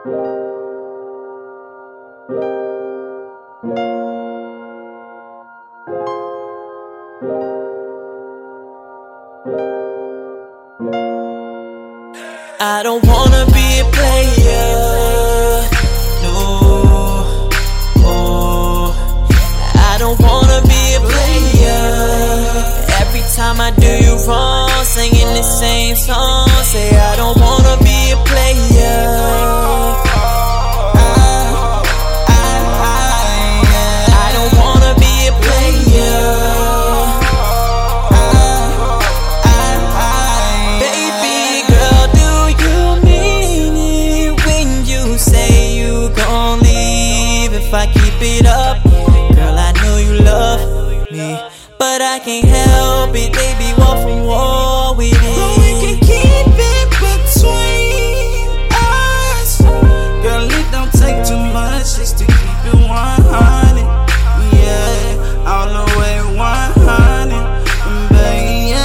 I don't wanna be a player, no, oh. I don't wanna be a player. Every time I do you wrong, singing the same song, say I don't wanna be a player. I don't wanna be a player. If I keep it up, girl, I know you love me, but I can't help it, baby, war from war with it. But we can keep it between us. Girl, it don't take too much just to keep it 100. Yeah, all the way 100, baby.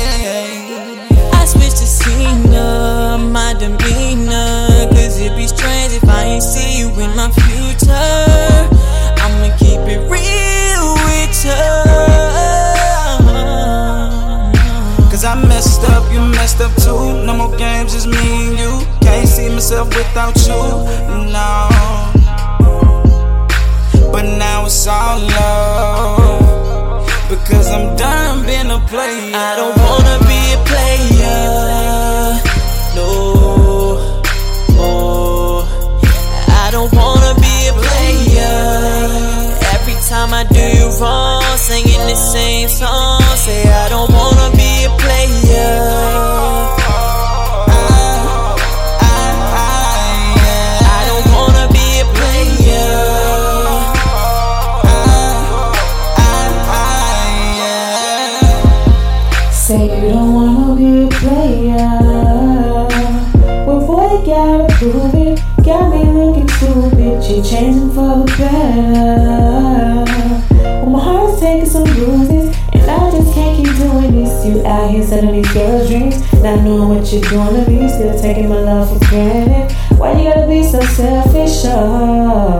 I switch the scene up, my demeanor, cause it'd be strange if I ain't see you in my future. I'ma keep it real with you. Cause I messed up, you messed up too. No more games, just me and you. Can't see myself without you, no. But now it's all love, because I'm done being a player. I don't wanna be a player, no, oh. I don't wanna be a player. Every time I do you wrong, singing the same song, say I don't wanna be a player. I don't wanna be a player. Say you don't wanna be a player. Well, boy, you gotta prove it. Got me looking stupid. You changing for the better. Well, my heart's taking some bruises, and I just can't keep doing this. You out here selling these girls' dreams, not knowing what you're gonna be. Still taking my love for granted. Why you gotta be so selfish? Oh,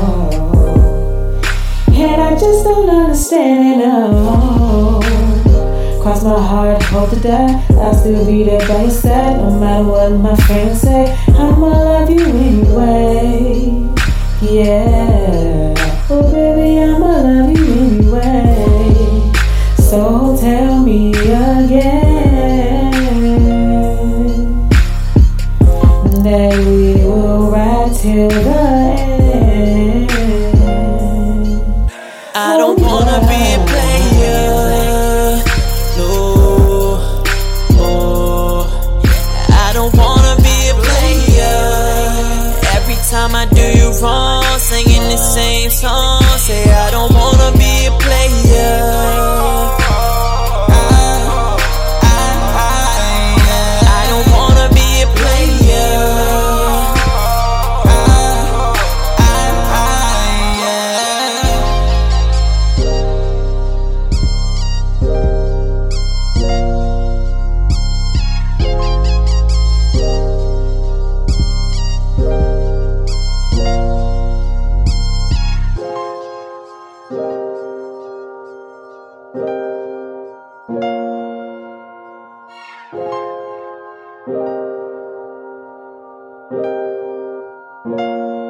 and I just don't understand it. Oh. Cross my heart, hope to die. I'll still be there by your side, no matter what my friends say. I'ma love you anyway. Yeah. Oh baby, I'ma love you anyway. So tell me again that we will ride till the end. I don't wanna be a player, no, oh. I don't wanna be a player. Every time I do you wrong, singing the same song, say I don't wanna be a player. I don't wanna be a player. Thank you.